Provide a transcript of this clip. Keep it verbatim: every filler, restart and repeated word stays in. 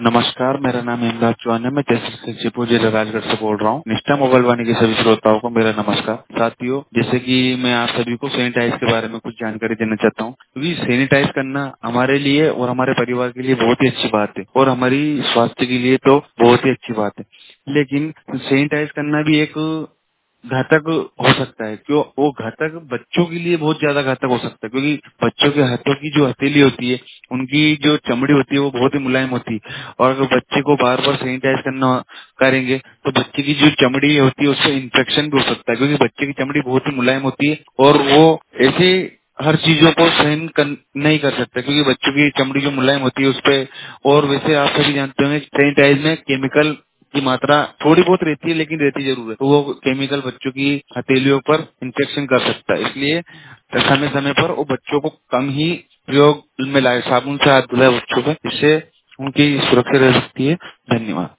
नमस्कार, मेरा नाम हेमराज चौहान है। मैं तहसील शिवपुर जिला राजगढ़ से बोल रहा हूँ। निष्ठा मोबाइल वाणी के सभी श्रोताओं को मेरा नमस्कार। साथियों, जैसे कि मैं आप सभी को सैनिटाइज के बारे में कुछ जानकारी देना चाहता हूँ, क्योंकि सैनिटाइज करना हमारे लिए और हमारे परिवार के लिए बहुत ही अच्छी बात है और हमारी स्वास्थ्य के लिए तो बहुत ही अच्छी बात है। लेकिन सैनिटाइज करना भी एक घातक हो सकता है। क्यों? वो घातक बच्चों के लिए बहुत ज्यादा घातक हो सकता है, क्योंकि बच्चों के हाथों की जो हथेली होती है, उनकी जो चमड़ी होती है वो बहुत ही मुलायम होती है। और अगर बच्चे को बार बार सैनिटाइज करना करेंगे तो बच्चे की जो चमड़ी होती है उससे इन्फेक्शन भी हो सकता है, क्योंकि बच्चे की चमड़ी बहुत ही मुलायम होती है और वो ऐसे हर चीजों को सहन कर, नहीं कर सकता, क्योंकि बच्चों की चमड़ी जो मुलायम होती है उस पे। और वैसे आप सभी जानते होंगे सैनिटाइज में केमिकल की मात्रा थोड़ी बहुत रहती है, लेकिन रहती जरूर है। तो वो केमिकल बच्चों की हथेलियों पर इन्फेक्शन कर सकता है। इसलिए समय समय पर वो बच्चों को कम ही प्रयोग में लाए, साबुन से हाथ धुलाए बच्चों पे, इससे उनकी सुरक्षा रह सकती है। धन्यवाद।